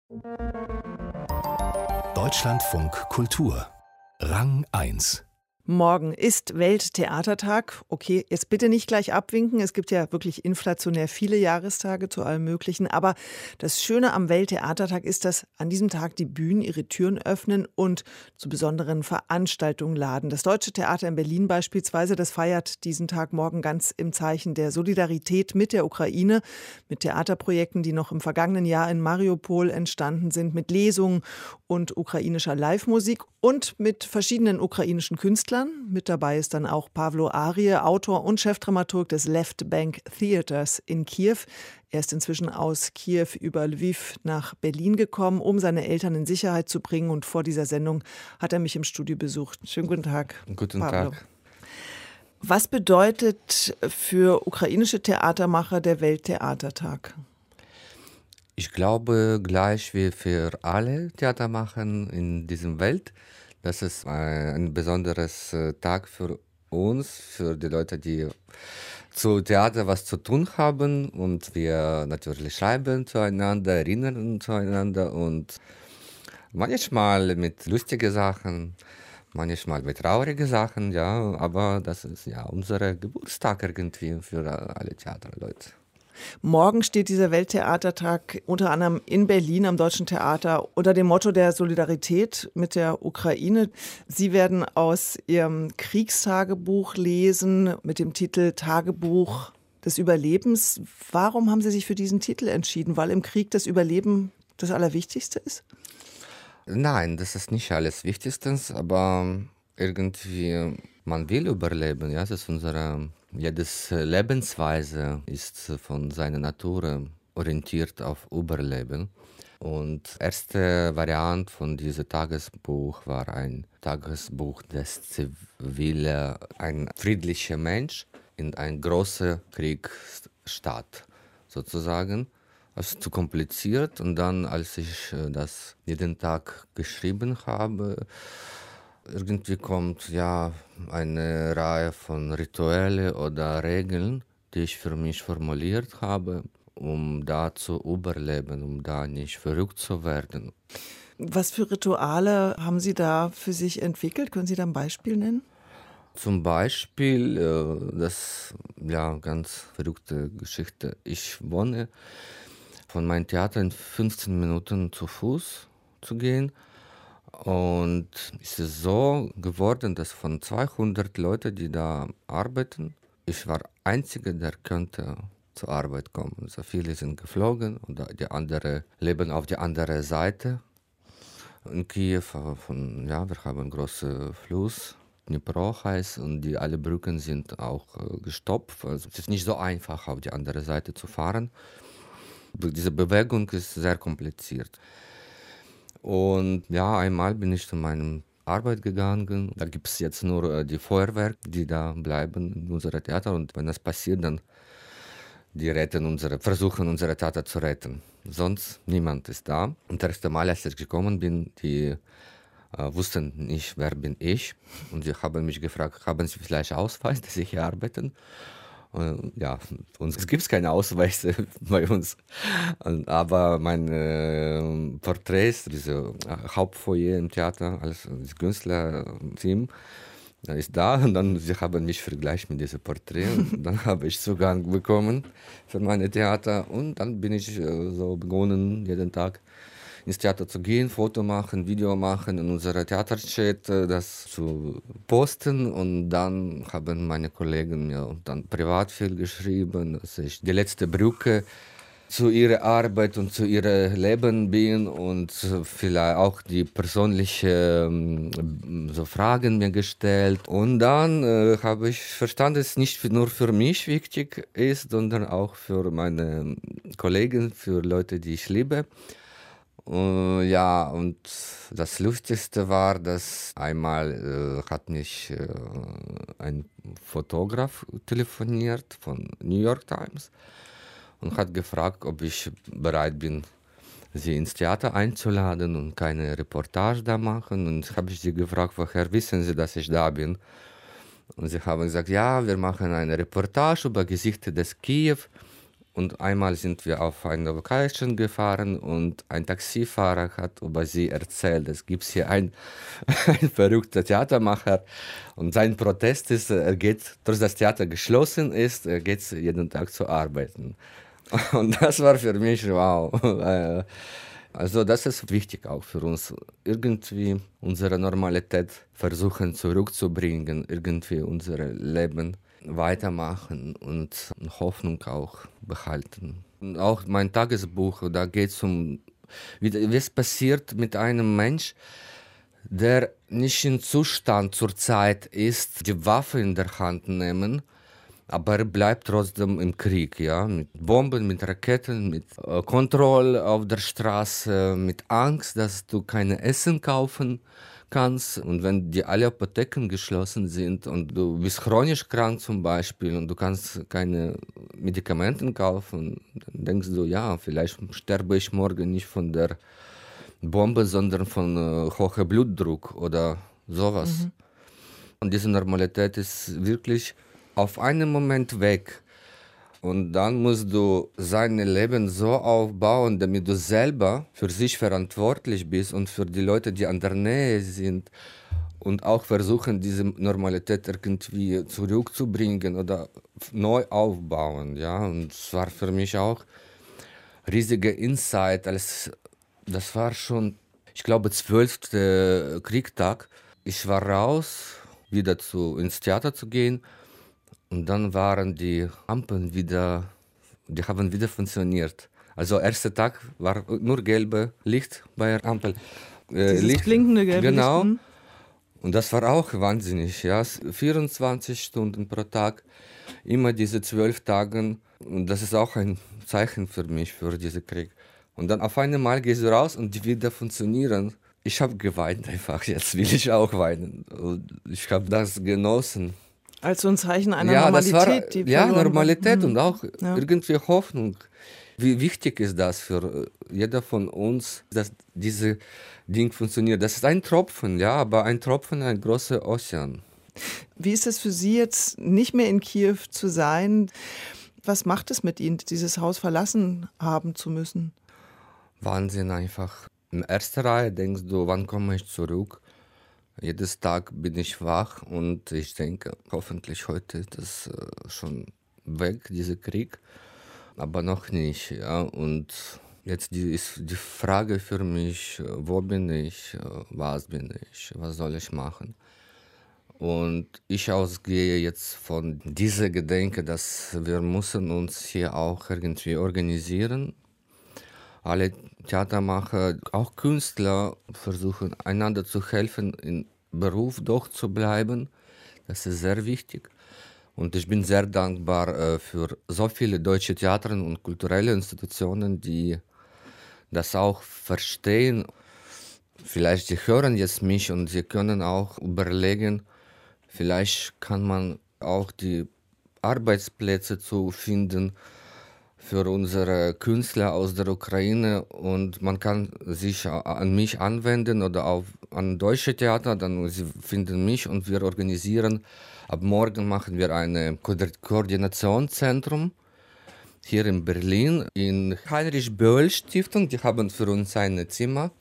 Deutschlandfunk Kultur Rang 1. Morgen ist Welttheatertag. Okay, jetzt bitte nicht gleich abwinken. Es gibt ja wirklich inflationär viele Jahrestage zu allem Möglichen. Aber das Schöne am Welttheatertag ist, dass an diesem Tag die Bühnen ihre Türen öffnen und zu besonderen Veranstaltungen laden. Das Deutsche Theater in Berlin beispielsweise, das feiert diesen Tag morgen ganz im Zeichen der Solidarität mit der Ukraine, mit Theaterprojekten, die noch im vergangenen Jahr in Mariupol entstanden sind, mit Lesungen und ukrainischer Live-Musik und mit verschiedenen ukrainischen Künstlern. Mit dabei ist dann auch Pawlo Arie, Autor und Chefdramaturg des Left Bank Theaters in Kiew. Er ist inzwischen aus Kiew über Lviv nach Berlin gekommen, um seine Eltern in Sicherheit zu bringen. Und vor dieser Sendung hat er mich im Studio besucht. Schönen guten Tag. Guten Pawlo. Tag. Was bedeutet für ukrainische Theatermacher der Welttheatertag? Ich glaube, gleich wie für alle Theatermacher in dieser Welt, das ist ein besonderes Tag für uns, für die Leute, die zu Theater was zu tun haben. Und wir natürlich schreiben zueinander, erinnern zueinander und manchmal mit lustigen Sachen, manchmal mit traurigen Sachen, ja. Aber das ist ja unser Geburtstag irgendwie für alle Theaterleute. Morgen steht dieser Welttheatertag unter anderem in Berlin am Deutschen Theater unter dem Motto der Solidarität mit der Ukraine. Sie werden aus Ihrem Kriegstagebuch lesen mit dem Titel Tagebuch des Überlebens. Warum haben Sie sich für diesen Titel entschieden? Weil im Krieg das Überleben das Allerwichtigste ist? Nein, das ist nicht alles Wichtigste, aber irgendwie, man will überleben, ja, das ist jedes Lebensweise ist von seiner Natur orientiert auf Überleben. Und erste Variante von diesem Tagesbuch war ein Tagesbuch des Zivilen, ein friedlicher Mensch in ein großer Kriegsstaat sozusagen. Das ist zu kompliziert und dann, als ich das jeden Tag geschrieben habe, irgendwie kommt ja eine Reihe von Rituellen oder Regeln, die ich für mich formuliert habe, um da zu überleben, um da nicht verrückt zu werden. Was für Rituale haben Sie da für sich entwickelt? Können Sie da ein Beispiel nennen? Zum Beispiel, das ja ganz verrückte Geschichte. Ich wohne von meinem Theater in 15 Minuten zu Fuß zu gehen. Und es ist so geworden, dass von 200 Leuten, die da arbeiten, ich war der Einzige, der könnte zur Arbeit kommen. So viele sind geflogen und die anderen leben auf der anderen Seite. In Kiew, wir haben einen großen Fluss, Dnipro heißt, und alle Brücken sind auch gestopft. Also es ist nicht so einfach, auf die andere Seite zu fahren. Diese Bewegung ist sehr kompliziert. Und ja, einmal bin ich zu meiner Arbeit gegangen. Da gibt es jetzt nur die Feuerwehr, die da bleiben in unserem Theater. Und wenn das passiert, dann die versuchen unsere Theater zu retten. Sonst niemand ist da. Und das erste Mal, als ich gekommen bin, die wussten nicht, wer bin ich. Und sie haben mich gefragt, haben Sie vielleicht Ausweis, dass Sie hier arbeiten? Ja, es gibt keine Ausweise bei uns. Aber mein Porträt, dieses Hauptfoyer im Theater, als das Künstlerteam, ist da. Und dann sie haben mich verglichen mit diesem Porträt. Und dann habe ich Zugang bekommen für meine Theater. Und dann bin ich so begonnen, jeden Tag ins Theater zu gehen, Foto machen, Video machen, in unserer Theaterchat das zu posten. Und dann haben meine Kollegen mir dann privat viel geschrieben, dass ich die letzte Brücke zu ihrer Arbeit und zu ihrem Leben bin und vielleicht auch die persönlichen so Fragen mir gestellt. Und dann habe ich verstanden, dass es nicht nur für mich wichtig ist, sondern auch für meine Kollegen, für Leute, die ich liebe. Ja, und das Lustigste war, dass einmal hat mich ein Fotograf telefoniert von New York Times und hat gefragt, ob ich bereit bin, sie ins Theater einzuladen und keine Reportage da machen. Und habe ich sie gefragt, woher wissen Sie, dass ich da bin? Und sie haben gesagt, ja, wir machen eine Reportage über Gesichter des Kiew. Und einmal sind wir auf eine Location gefahren und ein Taxifahrer hat über sie erzählt, es gibt hier ein verrückter Theatermacher und sein Protest ist, er geht, trotz das Theater geschlossen ist, er geht jeden Tag zu arbeiten. Und das war für mich wow. Also das ist wichtig auch für uns, irgendwie unsere Normalität versuchen zurückzubringen, irgendwie unser Leben weitermachen und Hoffnung auch behalten. Und auch mein Tagesbuch, da geht es um, wie es passiert mit einem Mensch, der nicht im Zustand zurzeit ist, die Waffe in der Hand nehmen, aber er bleibt trotzdem im Krieg, ja, mit Bomben, mit Raketen, mit Kontrolle auf der Straße, mit Angst, dass du kein Essen kaufen kannst. Und wenn die alle Apotheken geschlossen sind und du bist chronisch krank zum Beispiel und du kannst keine Medikamente kaufen, dann denkst du, ja, vielleicht sterbe ich morgen nicht von der Bombe, sondern von hohem Blutdruck oder sowas. Und diese Normalität ist wirklich auf einen Moment weg. Und dann musst du sein Leben so aufbauen, damit du selber für sich verantwortlich bist und für die Leute, die an der Nähe sind und auch versuchen, diese Normalität irgendwie zurückzubringen oder neu aufbauen. Ja? Und es war für mich auch riesige Insight, das war schon, ich glaube, 12. Kriegstag. Ich war raus, wieder ins Theater zu gehen. Und dann waren die Ampeln die haben wieder funktioniert. Also erster Tag war nur gelbe Licht bei der Ampel. Dieses Licht, blinkende gelbe genau. Licht. Und das war auch wahnsinnig. Ja. 24 Stunden pro Tag, immer diese 12 Tage. Und das ist auch ein Zeichen für mich, für diesen Krieg. Und dann auf einmal gehst du raus und die wieder funktionieren. Ich habe geweint einfach, jetzt will ich auch weinen. Und ich habe das genossen. Als so ein Zeichen einer Das war, Normalität. Die Normalität und auch irgendwie Hoffnung. Wie wichtig ist das für jeder von uns, dass diese Ding funktioniert? Das ist ein Tropfen, ja, aber ein Tropfen, ein großer Ozean. Wie ist es für Sie jetzt, nicht mehr in Kiew zu sein? Was macht es mit Ihnen, dieses Haus verlassen haben zu müssen? Wahnsinn einfach. In erster Reihe denkst du, wann komme ich zurück? Jedes Tag bin ich wach und ich denke, hoffentlich heute ist das schon weg, dieser Krieg. Aber noch nicht, ja. Und jetzt ist die Frage für mich, wo bin ich, was bin ich, was soll ich machen? Und ich ausgehe jetzt von dieser Gedanke, dass wir müssen uns hier auch irgendwie organisieren. Alle Theatermacher, auch Künstler versuchen einander zu helfen, im Beruf doch zu bleiben. Das ist sehr wichtig. Und ich bin sehr dankbar für so viele deutsche Theater und kulturelle Institutionen, die das auch verstehen. Vielleicht sie hören jetzt mich und sie können auch überlegen, vielleicht kann man auch die Arbeitsplätze zu finden für unsere Künstler aus der Ukraine und man kann sich an mich anwenden oder an deutsche Theater, dann sie finden mich und wir organisieren. Ab morgen machen wir ein Koordinationszentrum hier in Berlin, in Heinrich-Böll-Stiftung. Die haben für uns ein Zimmer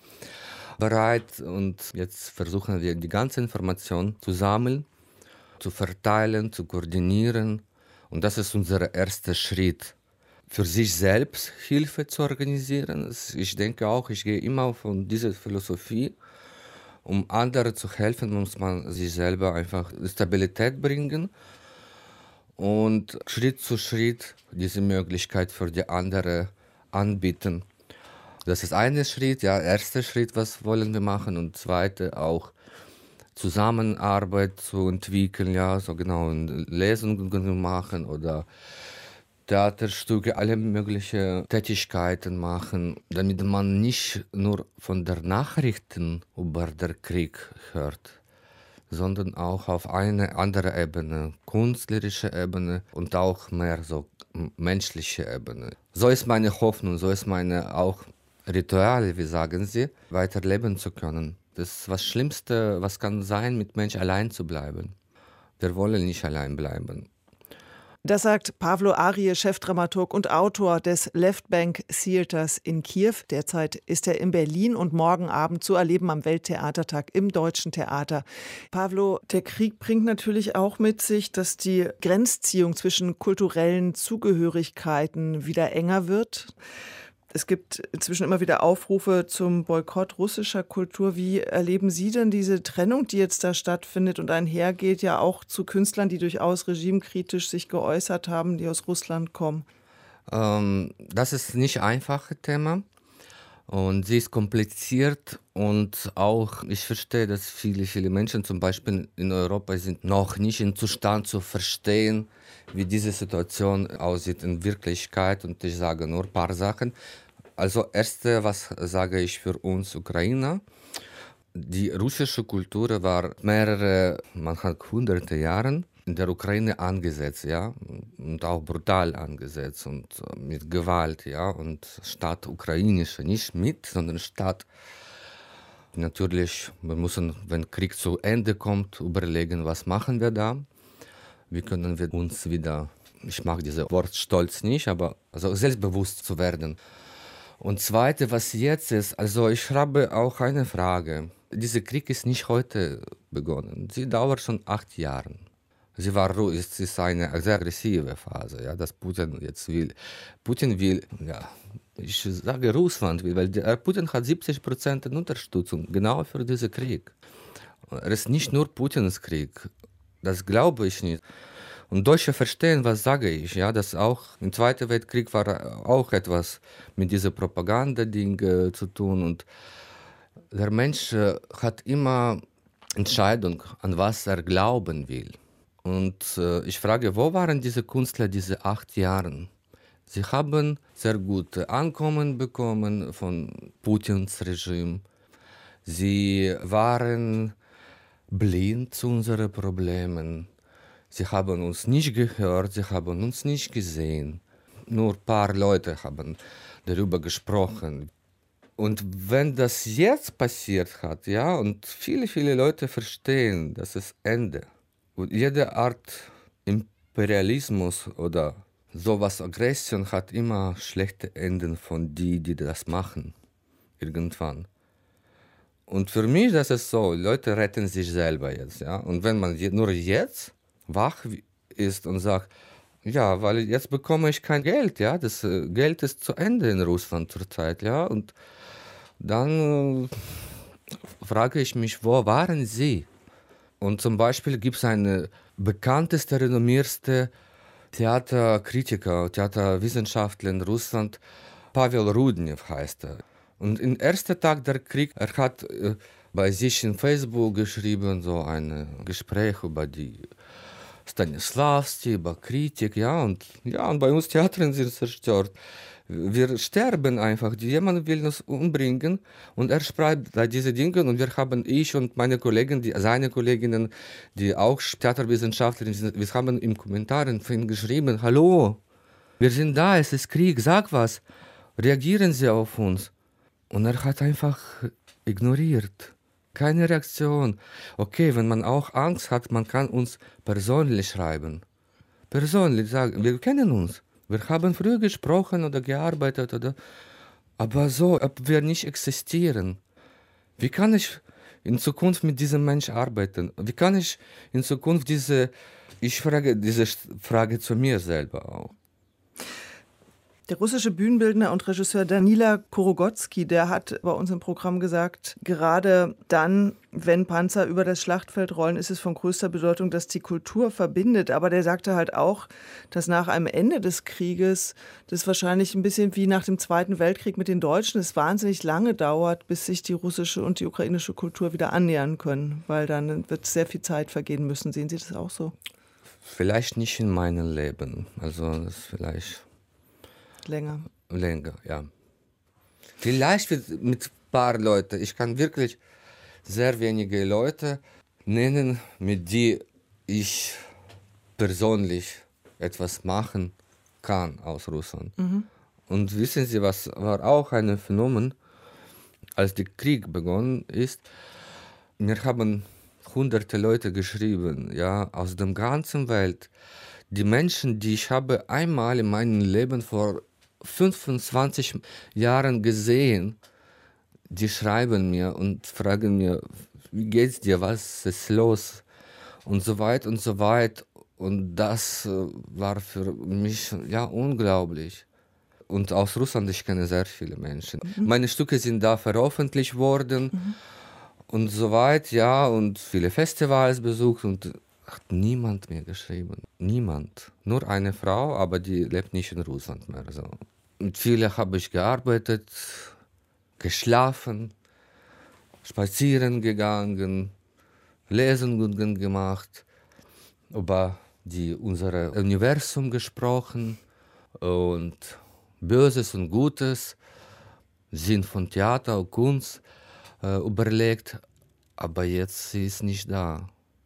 bereit und jetzt versuchen wir die ganze Information zu sammeln, zu verteilen, zu koordinieren und das ist unser erster Schritt. Für sich selbst Hilfe zu organisieren. Ich denke auch, ich gehe immer von dieser Philosophie, um anderen zu helfen, muss man sich selber einfach Stabilität bringen und Schritt zu Schritt diese Möglichkeit für die anderen anbieten. Das ist ein Schritt, erster Schritt, was wollen wir machen und zweite auch Zusammenarbeit zu entwickeln, so genau Lesungen machen oder Theaterstücke, alle möglichen Tätigkeiten machen, damit man nicht nur von der Nachrichten über den Krieg hört, sondern auch auf eine andere Ebene, künstlerische Ebene und auch mehr so menschliche Ebene. So ist meine Hoffnung, so ist meine auch Rituale, wie sagen Sie, weiterleben zu können. Das ist das Schlimmste, was kann sein, mit Mensch allein zu bleiben. Wir wollen nicht allein bleiben. Das sagt Pawlo Arje, Chefdramaturg und Autor des Left Bank Theaters in Kiew. Derzeit ist er in Berlin und morgen Abend zu erleben am Welttheatertag im Deutschen Theater. Pawlo, der Krieg bringt natürlich auch mit sich, dass die Grenzziehung zwischen kulturellen Zugehörigkeiten wieder enger wird. Es gibt inzwischen immer wieder Aufrufe zum Boykott russischer Kultur. Wie erleben Sie denn diese Trennung, die jetzt da stattfindet und einhergeht, ja auch zu Künstlern, die durchaus regimekritisch sich geäußert haben, die aus Russland kommen? Das ist nicht ein einfaches Thema und sie ist kompliziert und auch, ich verstehe, dass viele Menschen zum Beispiel in Europa sind noch nicht im Zustand zu verstehen, wie diese Situation aussieht in Wirklichkeit, und ich sage nur ein paar Sachen. Also erste, was sage ich für uns Ukrainer? Die russische Kultur war mehrere, man hat hunderte Jahre in der Ukraine angesetzt, ja, und auch brutal angesetzt und mit Gewalt, ja, und statt ukrainische, nicht mit, sondern statt. Natürlich, wir müssen, wenn Krieg zu Ende kommt, überlegen, was machen wir da. Wie können wir uns wieder, ich mag dieses Wort Stolz nicht, aber also selbstbewusst zu werden. Und zweite, was jetzt ist, also ich habe auch eine Frage. Dieser Krieg ist nicht heute begonnen. Sie dauert schon 8 Jahre. Es ist eine sehr aggressive Phase, ja, dass Putin jetzt will. Putin will, ja, ich sage Russland will, weil Putin hat 70% Unterstützung genau für diesen Krieg. Es ist nicht nur Putins Krieg. Das glaube ich nicht. Und Deutsche verstehen, was sage ich, ja, dass auch im Zweiten Weltkrieg war auch etwas mit dieser Propagandading zu tun. Und der Mensch hat immer Entscheidung, an was er glauben will. Und ich frage, wo waren diese Künstler diese 8 Jahre? Sie haben sehr gute Ankommen bekommen von Putins Regime. Sie waren blind zu unseren Problemen. Sie haben uns nicht gehört, sie haben uns nicht gesehen. Nur ein paar Leute haben darüber gesprochen. Und wenn das jetzt passiert hat, ja, und viele Leute verstehen, dass es Ende. Und jede Art Imperialismus oder sowas, Aggression, hat immer schlechte Enden von die das machen. Irgendwann. Und für mich das ist so, Leute retten sich selber jetzt, ja. Und wenn man nur jetzt wach ist und sagt, ja, weil jetzt bekomme ich kein Geld, ja, das Geld ist zu Ende in Russland zurzeit, ja, und dann frage ich mich, wo waren sie? Und zum Beispiel gibt es eine bekannteste, renommierste Theaterkritiker, Theaterwissenschaftler in Russland, Pavel Rudnev heißt er. Und im ersten Tag der Krieg, er hat bei sich in Facebook geschrieben, so ein Gespräch über die Stanislavski, über Kritik, ja, und bei uns Theatern sind zerstört. Wir sterben einfach, jemand will uns umbringen und er schreibt da diese Dinge und ich und meine Kollegen, seine Kolleginnen, die auch Theaterwissenschaftler sind, wir haben in Kommentaren für ihn geschrieben, hallo, wir sind da, es ist Krieg, sag was, reagieren Sie auf uns. Und er hat einfach ignoriert. Keine Reaktion. Okay, wenn man auch Angst hat, man kann uns persönlich schreiben. Persönlich sagen, wir kennen uns. Wir haben früher gesprochen oder gearbeitet, aber so, ob wir nicht existieren. Wie kann ich in Zukunft mit diesem Menschen arbeiten? Wie kann ich in Zukunft ich frage diese Frage zu mir selber auch. Der russische Bühnenbildner und Regisseur Danila Korogotsky, der hat bei uns im Programm gesagt, gerade dann, wenn Panzer über das Schlachtfeld rollen, ist es von größter Bedeutung, dass die Kultur verbindet. Aber der sagte halt auch, dass nach einem Ende des Krieges, das wahrscheinlich ein bisschen wie nach dem Zweiten Weltkrieg mit den Deutschen, es wahnsinnig lange dauert, bis sich die russische und die ukrainische Kultur wieder annähern können, weil dann wird sehr viel Zeit vergehen müssen. Sehen Sie das auch so? Vielleicht nicht in meinem Leben, also das vielleicht... Länger, ja. Vielleicht mit ein paar Leuten. Ich kann wirklich sehr wenige Leute nennen, mit denen ich persönlich etwas machen kann aus Russland. Und wissen Sie, was war auch ein Phänomen, als der Krieg begonnen ist? Mir haben hunderte Leute geschrieben, ja, aus der ganzen Welt, Die Menschen, die ich habe einmal in meinem Leben vor 25 Jahren gesehen, die schreiben mir und fragen mir, wie geht's dir, was ist los und so weit und so weit. Und das war für mich ja unglaublich. Und aus Russland, ich kenne sehr viele Menschen. Meine Stücke sind da veröffentlicht worden und so weit, ja, und viele Festivals besucht und hat niemand mir geschrieben. Niemand. Nur eine Frau, aber die lebt nicht in Russland mehr. So. Mit vielen habe ich gearbeitet, geschlafen, spazieren gegangen, Lesungen gemacht, über unser Universum gesprochen und Böses und Gutes, Sinn von Theater und Kunst überlegt, aber jetzt sie ist nicht da.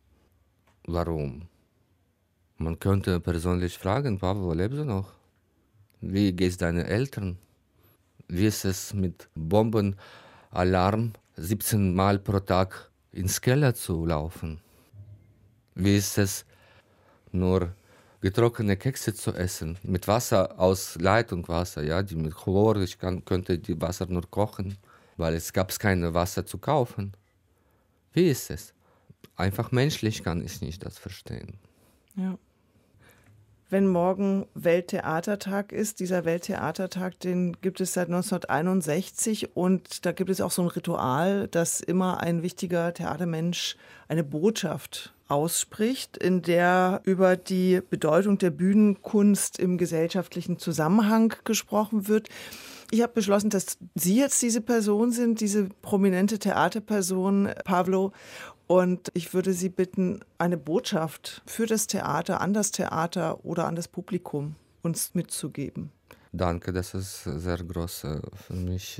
Warum? Man könnte persönlich fragen, Papa, lebst du noch? Wie geht's deinen Eltern? Wie ist es mit Bombenalarm 17 Mal pro Tag ins Keller zu laufen? Wie ist es, nur getrocknete Kekse zu essen, mit Wasser aus Leitungswasser, ja, die mit Chlor, könnte die Wasser nur kochen, weil es gab keine Wasser zu kaufen. Wie ist es? Einfach menschlich kann ich nicht das verstehen. Ja. Wenn morgen Welttheatertag ist, dieser Welttheatertag, den gibt es seit 1961 und da gibt es auch so ein Ritual, dass immer ein wichtiger Theatermensch eine Botschaft ausspricht, in der über die Bedeutung der Bühnenkunst im gesellschaftlichen Zusammenhang gesprochen wird. Ich habe beschlossen, dass Sie jetzt diese Person sind, diese prominente Theaterperson, Pawlo. Und ich würde Sie bitten, eine Botschaft für das Theater, an das Theater oder an das Publikum uns mitzugeben. Danke, das ist sehr groß für mich.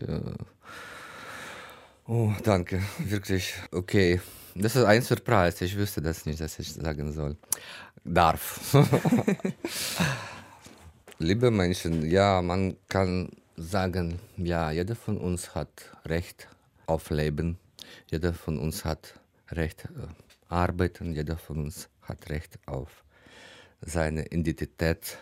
Oh, danke, wirklich. Okay, das ist ein Surprise. Ich wüsste das nicht, dass ich sagen soll. Darf. Liebe Menschen, ja, man kann sagen, ja, jeder von uns hat Recht auf Leben. Jeder von uns hat Recht arbeiten, jeder von uns hat Recht auf seine Identität.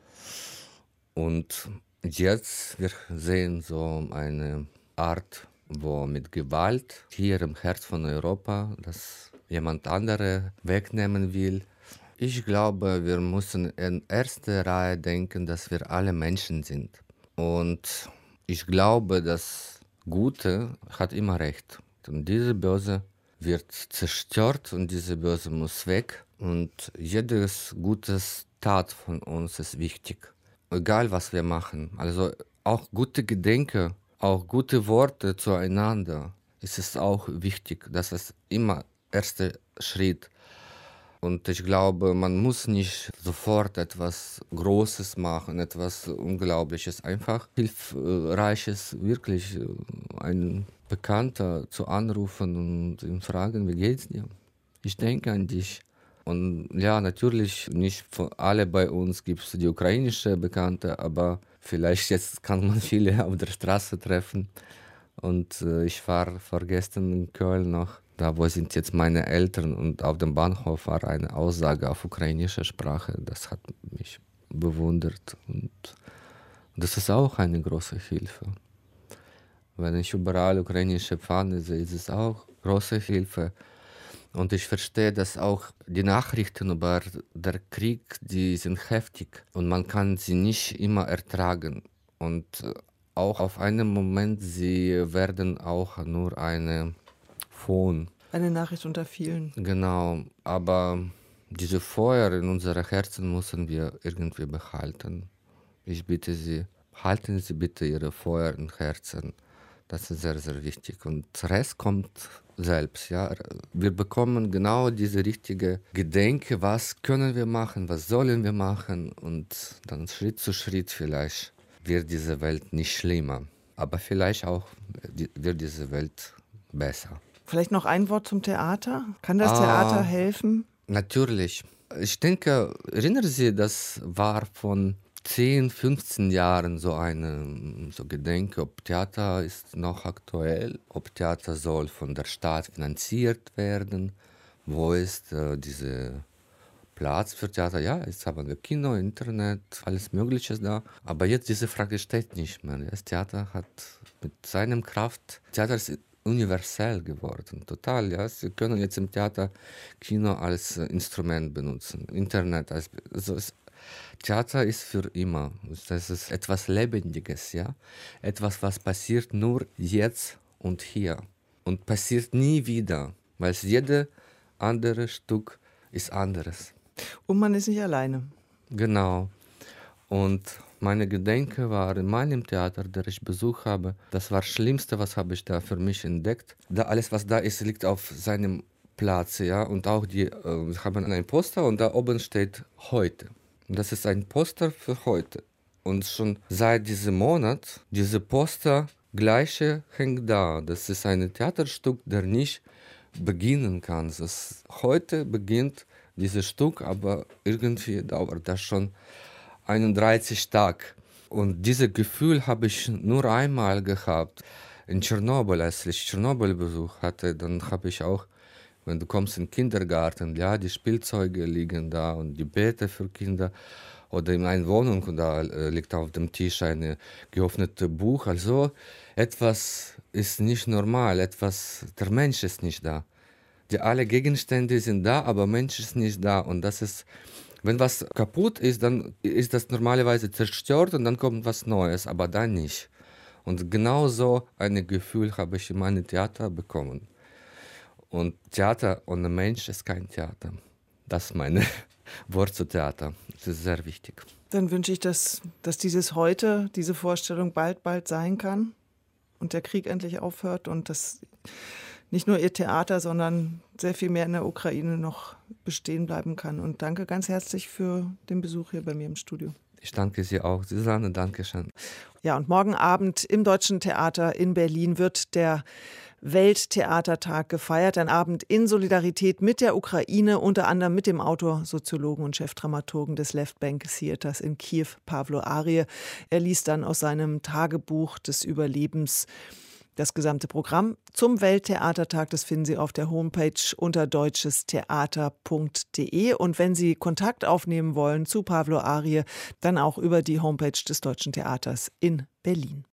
Und jetzt, wir sehen so eine Art, wo mit Gewalt hier im Herz von Europa, das jemand andere wegnehmen will. Ich glaube, wir müssen in erster Reihe denken, dass wir alle Menschen sind. Und ich glaube, das Gute hat immer Recht. Und diese Böse wird zerstört und diese Böse muss weg. Und jedes gutes Tat von uns ist wichtig. Egal, was wir machen. Also auch gute Gedenke, auch gute Worte zueinander. Es ist auch wichtig. Das ist immer erster Schritt. Und ich glaube, man muss nicht sofort etwas Großes machen, etwas Unglaubliches. Einfach Hilfreiches, wirklich einen Bekannter zu anrufen und ihn fragen, wie geht's dir? Ich denke an dich. Und ja, natürlich nicht für alle bei uns gibt es die ukrainische Bekannte, aber vielleicht jetzt kann man viele auf der Straße treffen. Und ich war vorgestern in Köln noch. Da, wo sind jetzt meine Eltern? Und auf dem Bahnhof war eine Aussage auf ukrainischer Sprache. Das hat mich bewundert. Und das ist auch eine große Hilfe. Wenn ich überall ukrainische Fahne sehe, ist es auch große Hilfe. Und ich verstehe, dass auch die Nachrichten über den Krieg, die sind heftig. Und man kann sie nicht immer ertragen. Und auch auf einen Moment, sie werden auch nur eine Eine Nachricht unter vielen. Genau, aber diese Feuer in unseren Herzen müssen wir irgendwie behalten. Ich bitte Sie, halten Sie bitte Ihre Feuer im Herzen. Das ist sehr, sehr wichtig. Und der Rest kommt selbst. Ja. Wir bekommen genau diese richtige Gedenke, was können wir machen, was sollen wir machen. Und dann Schritt zu Schritt vielleicht wird diese Welt nicht schlimmer. Aber vielleicht auch wird diese Welt besser. Vielleicht noch ein Wort zum Theater? Kann das Theater helfen? Natürlich. Ich denke, erinnern Sie, das war von 10, 15 Jahren so eine Gedenke, ob Theater ist noch aktuell, ob Theater soll von der Staat finanziert werden, wo ist diese Platz für Theater. Ja, jetzt haben wir Kino, Internet, alles Mögliche da. Aber jetzt diese Frage steht nicht mehr. Das Theater hat mit seinem Kraft, Theater ist universell geworden, total. Ja, Sie können jetzt im Theater Kino als Instrument benutzen, Internet als Theater ist für immer. Das ist etwas Lebendiges, ja, etwas, was passiert nur jetzt und hier und passiert nie wieder, weil jedes andere Stück ist anderes. Und man ist nicht alleine. Genau. Und meine Gedanke war in meinem Theater, das ich besucht habe, das war das Schlimmste, was habe ich da für mich entdeckt. Da alles, was da ist, liegt auf seinem Platz, ja. Und auch wir haben ein Poster und da oben steht heute. Und das ist ein Poster für heute. Und schon seit diesem Monat, diese Poster gleiche hängt da. Das ist ein Theaterstück, der nicht beginnen kann. Heute beginnt dieses Stück, aber irgendwie dauert das schon 31 Tage. Und dieses Gefühl habe ich nur einmal gehabt. In Tschernobyl, als ich Tschernobyl-Besuch hatte, dann habe ich auch, wenn du kommst in den Kindergarten, ja, die Spielzeuge liegen da und die Beete für Kinder. Oder in einer Wohnung, und da liegt auf dem Tisch ein geöffnetes Buch. Also etwas ist nicht normal, der Mensch ist nicht da. Alle Gegenstände sind da, aber Mensch ist nicht da. Und das ist, wenn was kaputt ist, dann ist das normalerweise zerstört und dann kommt was Neues, aber dann nicht. Und genau so ein Gefühl habe ich in meinem Theater bekommen. Und Theater ohne Mensch ist kein Theater. Das ist mein Wort zu Theater. Das ist sehr wichtig. Dann wünsche ich, dass dieses Heute, diese Vorstellung bald sein kann und der Krieg endlich aufhört und dass nicht nur Ihr Theater, sondern sehr viel mehr in der Ukraine noch bestehen bleiben kann. Und danke ganz herzlich für den Besuch hier bei mir im Studio. Ich danke Sie auch, Susanne, danke schön. Ja, und morgen Abend im Deutschen Theater in Berlin wird der Welttheatertag gefeiert. Ein Abend in Solidarität mit der Ukraine, unter anderem mit dem Autor, Soziologen und Chefdramaturgen des Left Bank Theaters in Kiew, Pawlo Arje. Er liest dann aus seinem Tagebuch des Überlebens das gesamte Programm zum Welttheatertag. Das finden Sie auf der Homepage unter deutschestheater.de. Und wenn Sie Kontakt aufnehmen wollen zu Pawlo Arje, dann auch über die Homepage des Deutschen Theaters in Berlin.